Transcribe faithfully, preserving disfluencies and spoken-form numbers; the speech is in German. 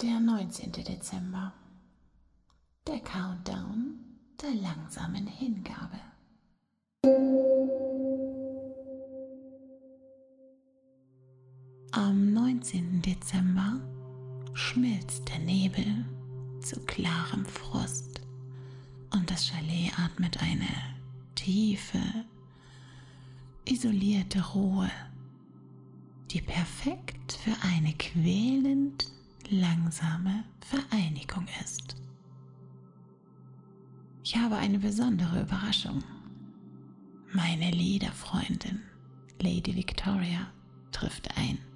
Der neunzehnte Dezember. Der Countdown der langsamen Hingabe. Am neunzehnten Dezember schmilzt der Nebel zu klarem Frost und das Chalet atmet eine tiefe, isolierte Ruhe, die perfekt für eine quälend langsame Vereinigung ist. Ich habe eine besondere Überraschung. Meine Liederfreundin Lady Victoria trifft ein.